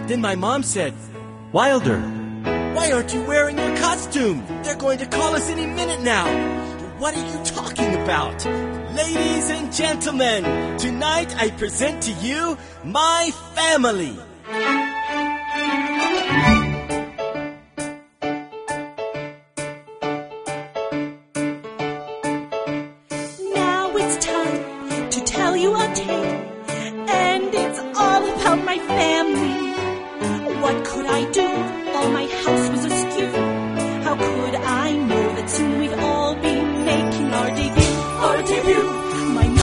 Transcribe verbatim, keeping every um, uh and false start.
Then my mom said, "Wilder, why aren't you wearing your costume? They're going to call us any minute now." "What are you talking about?" "Ladies and gentlemen, tonight I present to you my family."